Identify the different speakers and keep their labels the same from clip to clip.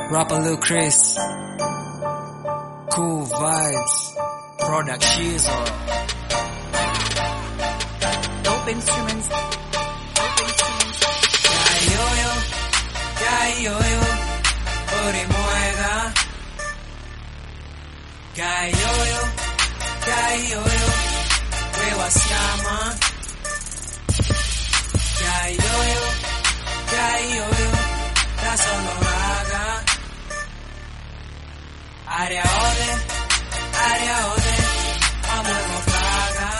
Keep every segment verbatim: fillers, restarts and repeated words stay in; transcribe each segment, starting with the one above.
Speaker 1: Rapper Lil Chris, cool vibes, product Shizo.
Speaker 2: Dope instruments. Dope instruments.
Speaker 1: Yayoyo, yayoyo, urimuega. Yayoyo, yayoyo, wewa siama. Yayoyo, yayoyo, tasonoraga. Área ode, área ode, amor no paga.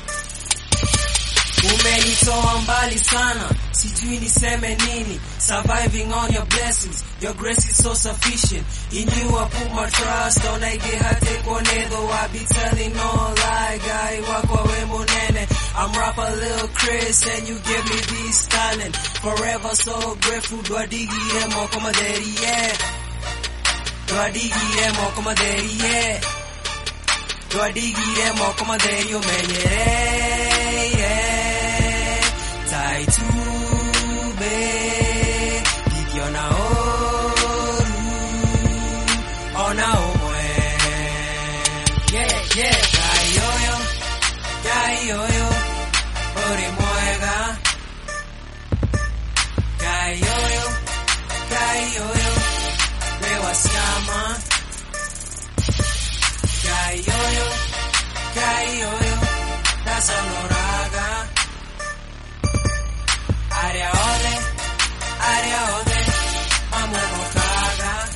Speaker 1: Umenitoa mbali sana, sijui niseme nini. Surviving on your blessings, your grace is so sufficient. In you I put my trust, don't I get hate kone, though I be telling no lie. Guy wakwa we monene, I'm rapper Lil Chris and you give me this talent. Forever so grateful, dwadigi emo kama deri, yeah. Dwadigi emo kama deri, yeah. Dwadigi emo kama deri, umenyere, yeah. Tai tube, ikiona oru, ona omwe. Yeah, yeah, gayoyo, gayoyo, ore muega. Gayoyo, gayoyo, wewa siama. Gayoyo, gayoyo, tasonoraga. Área ode, área ode, amor no caga.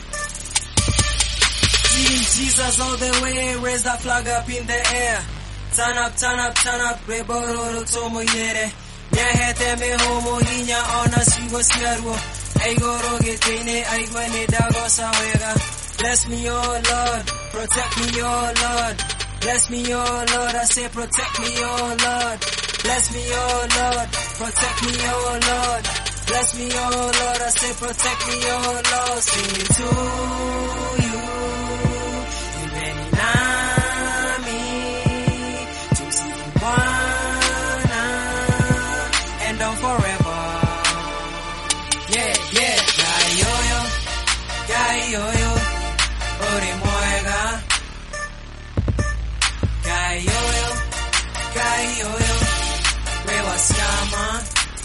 Speaker 1: Team Jesus all the way, raise that flag up in the air. Turn up, turn up, turn up, rebororo tomo yere. Nyahete me homo hinya ona sigo siarwo. Aigoro getene, aigwene dago sawega. Bless me, oh Lord, protect me, oh Lord. Bless me, oh Lord, I say protect me, oh Lord. Bless me, oh Lord, protect me, oh Lord. Bless me, oh Lord, I say protect me, oh Lord. Singing to you, Ibeni nami, tumsifu Bwana, and on forever. Yeah, yeah, gayoyo, gayoyo, ore muega. Gayoyo, gayoyo, wewa siama.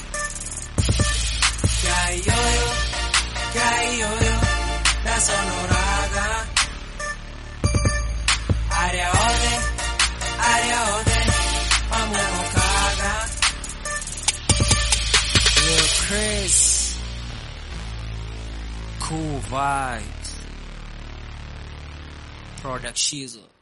Speaker 1: Gayoyo, gayoyo, tasonoraga. Área ode, área ode, amor no caga. Lil Chris, cool vibes, product Shizo.